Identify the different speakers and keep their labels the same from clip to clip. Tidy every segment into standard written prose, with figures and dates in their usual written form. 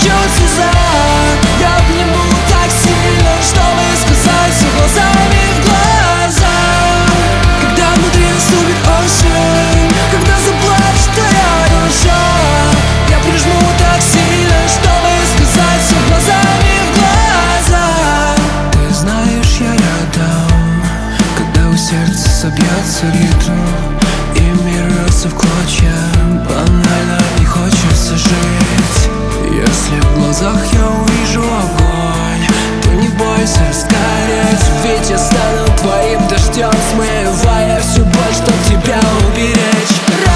Speaker 1: потечет слеза. Я обниму так сильно, чтобы сказать все глазами в глаза. Когда внутри наступит осень, когда заплачет твоя душа, я прижму так сильно, чтобы сказать все глазами в глаза. Ты знаешь, я рядом, когда у сердца собьется ритм и мир рвется в клочья. Банально не хочется жить. Если в глазах я увижу огонь, то не бойся сгореть, ведь я стану твоим дождем, смывая всю боль, чтоб тебя уберечь.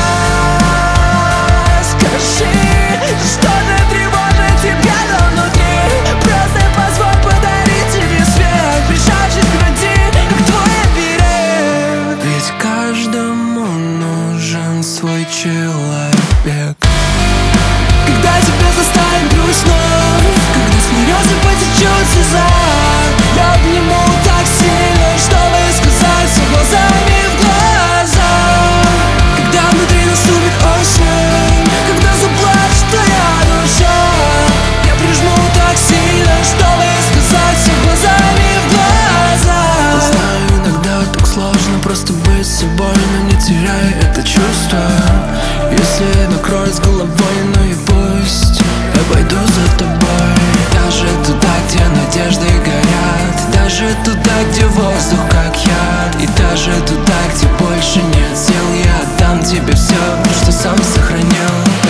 Speaker 1: Расскажи, что-то тревожит тебя там внутри. Просто позволь подарить тебе свет, прижавшись к груди, как твой оберег. Ведь каждому нужен свой человек. Когда тебя застанет грустно, когда смеется потечет слеза, я обниму так сильно, чтобы сказать все глазами в глаза. Когда внутри наступит осень, когда заплачет твоя душа, я прижму так сильно, чтобы сказать все глазами в глаза. Знаю, иногда так сложно просто быть собой, но не теряй это чувство. Если накроет с головой, ну и пусть, я пойду за тобой. Даже туда, где надежды горят, даже туда, где воздух как яд, и даже туда, где больше нет сил, я отдам тебе все, что сам сохранил.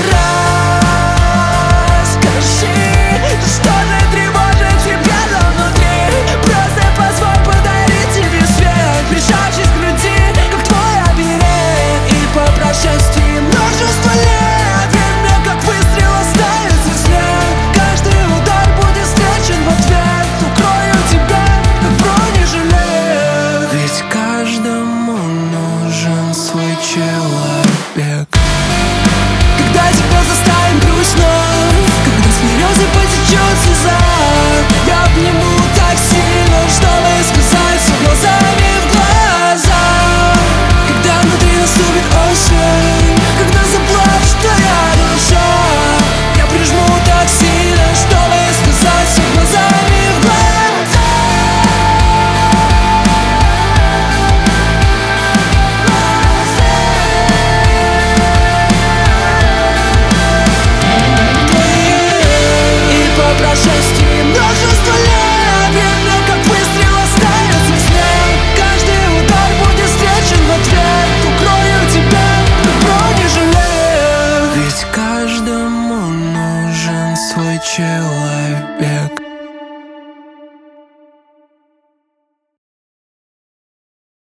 Speaker 1: Расскажи, что-то тревожит тебя там внутри. Просто позволь подарить тебе свет, прижавшись к груди, как твой оберег. И по прошествии множества лет время как выстрел останется в сне. Каждый удар будет встречен в ответ. Укрою тебя, как бронежилет. Ведь каждому нужен свой человек. Когда тебя застанет грустно, когда смеется потечет слеза, я обниму так сильно, чтобы сказать все глазами в глаза. Когда внутри наступит осень, когда заплачет твоя душа, я прижму так сильно, чтобы сказать все глазами в глаза. И по прошествии множества лет время как выстрел останется в сне. Каждый удар будет встречен в ответ. Укрою тебя, как бронежилет. Ведь каждому нужен свой человек.